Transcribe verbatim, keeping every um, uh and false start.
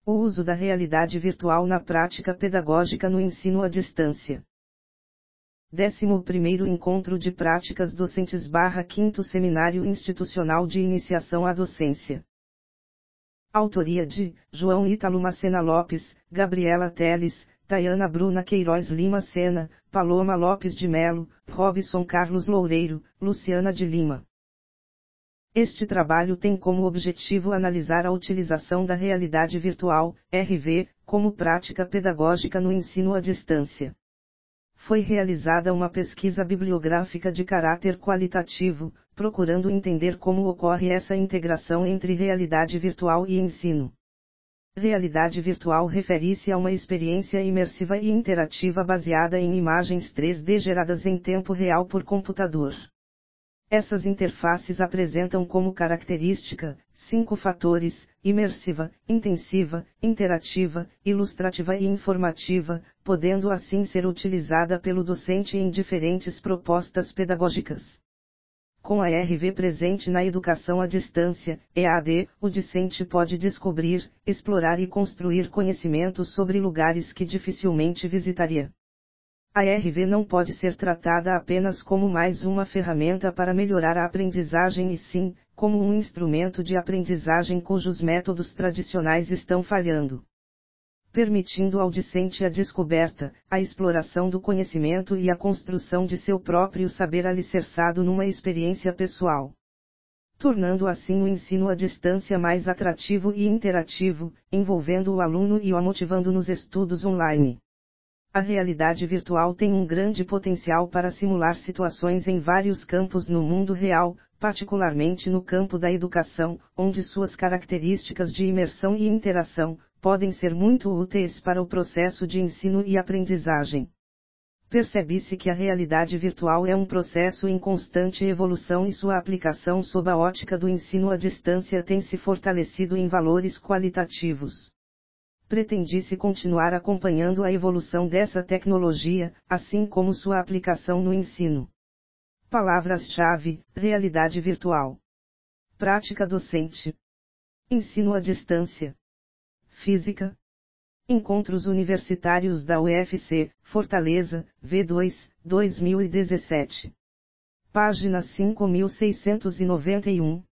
O uso da realidade virtual na prática pedagógica no ensino à distância. décimo primeiro Encontro de Práticas Docentes barra quinto Seminário Institucional de Iniciação à Docência. Autoria de João Ítalo Macena Lopes, Gabriela Teles, Tayana Bruna Queiroz Lima Sena, Paloma Lopes de Melo, Robson Carlos Loureiro, Luciana de Lima. Este trabalho tem como objetivo analisar a utilização da realidade virtual, R V, como prática pedagógica no ensino à distância. Foi realizada uma pesquisa bibliográfica de caráter qualitativo, procurando entender como ocorre essa integração entre realidade virtual e ensino. Realidade virtual refere-se a uma experiência imersiva e interativa baseada em imagens três D geradas em tempo real por computador. Essas interfaces apresentam como característica, cinco fatores: imersiva, intensiva, interativa, ilustrativa e informativa, podendo assim ser utilizada pelo docente em diferentes propostas pedagógicas. Com a R V presente na educação à distância, E A D, o discente pode descobrir, explorar e construir conhecimentos sobre lugares que dificilmente visitaria. A R V não pode ser tratada apenas como mais uma ferramenta para melhorar a aprendizagem e sim, como um instrumento de aprendizagem cujos métodos tradicionais estão falhando. Permitindo ao discente a descoberta, a exploração do conhecimento e a construção de seu próprio saber alicerçado numa experiência pessoal. Tornando assim o ensino à distância mais atrativo e interativo, envolvendo o aluno e o motivando nos estudos online. A realidade virtual tem um grande potencial para simular situações em vários campos no mundo real, particularmente no campo da educação, onde suas características de imersão e interação podem ser muito úteis para o processo de ensino e aprendizagem. Percebe-se que a realidade virtual é um processo em constante evolução e sua aplicação sob a ótica do ensino à distância tem se fortalecido em valores qualitativos. Pretende-se continuar acompanhando a evolução dessa tecnologia, assim como sua aplicação no ensino. Palavras-chave: realidade virtual, prática docente, ensino à distância, física. Encontros Universitários da U F C, Fortaleza, V dois, dois mil e dezessete. Página cinco mil seiscentos e noventa e um.